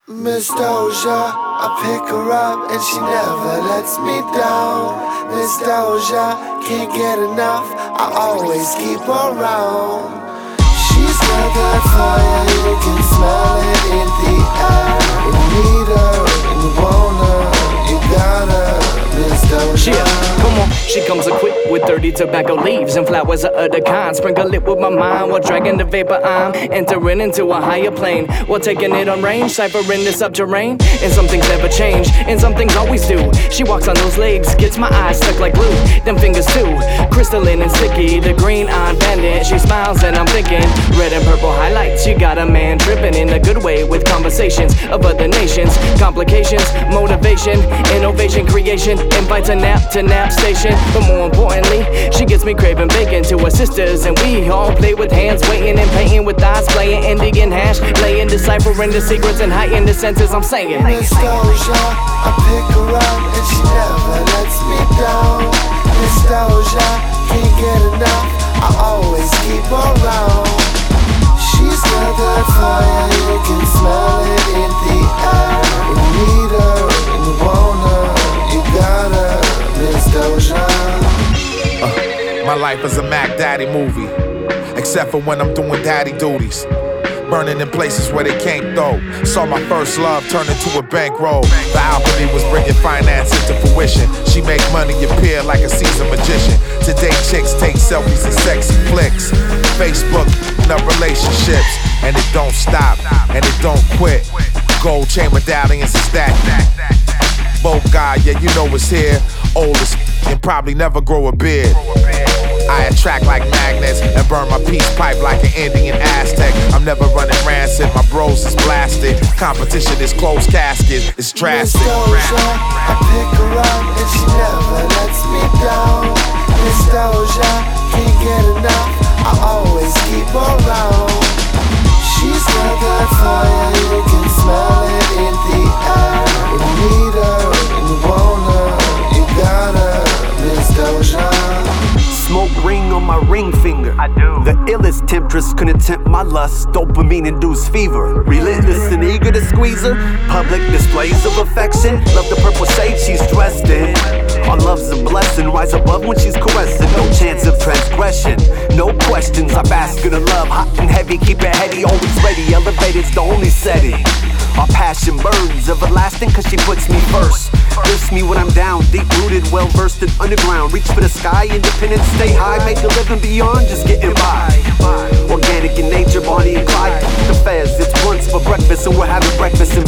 Miss Doja, I pick her up and she never lets me down. Miss Doja, can't get enough, I always keep her around. She's got that fire, you can smell it in the air. When you need her, when you want her, you got her, Miss Doja. Yeah, come on, she comes equipped with 30 tobacco leaves and flowers of other kinds. Sprinkle it with my mind while dragging the vapor. I'm entering into a higher plane while taking it on range, ciphering the subterranean. And some things never change, and some things always do. She walks on those legs, gets my eyes stuck like glue. Them fingers too, crystalline and sticky. The green-eyed bandit, she smiles and I'm thinking red and purple highlights. You got a man tripping in a good way with conversations of other nations. Complications, motivation, innovation, creation. Invites a nap to nap station. But more importantly, she gets me craving bacon to her sisters. And we all play with hands, waiting and painting with eyes, playing indie and hash, laying, deciphering the secrets and hiding the senses. I'm saying Miss Doja, I pick her up and she never lets me down. Miss Doja, can't get enough, I always keep her around. She's got that fire, you can smell it in the air. When you need her, when you want her, you got her, Miss Doja. My life is a Mac Daddy movie, except for when I'm doing daddy duties. Burning in places where they can't go. Saw my first love turn into a bankroll. The alchemy was bringing finance into fruition. She make money appear like a seasoned magician. Today chicks take selfies and sexy flicks. Facebook, up relationships. And it don't stop, and it don't quit. Gold chain medallions and stack. Both guy, yeah, you know it's here. Old as and probably never grow a beard. I attract like magnets and burn my peace pipe like an Indian Aztec. I'm never running rancid, my bros is blasted. Competition is closed casket, it's drastic. Miss Doja, I pick her up and she never lets me down. Miss Doja, can't get enough, I always keep her around. She's got that fire, you can smell it in the air. When you need her, when you want her, you got her, Miss Doja. Smoke ring on my ring finger. I do. The illest temptress couldn't tempt my lust. Dopamine-induced fever. Relentless and eager to squeeze her. Public displays of affection. Love the purple shade she's dressed in. Our love's a blessing. Rise above when she's caressing. No chance of transgression. No questions. I bask in her love. Hot and heavy. Keep it heady. Always ready. Elevated's the only setting. Our passion burns. Everlasting cause she puts me first. Lifts me when I'm down, deep-rooted, well-versed in underground. Reach for the sky, independent, stay high. Make a living beyond just getting by. Organic in nature, Bonnie and Clyde. The feds, it's brunch for breakfast, and we're having breakfast in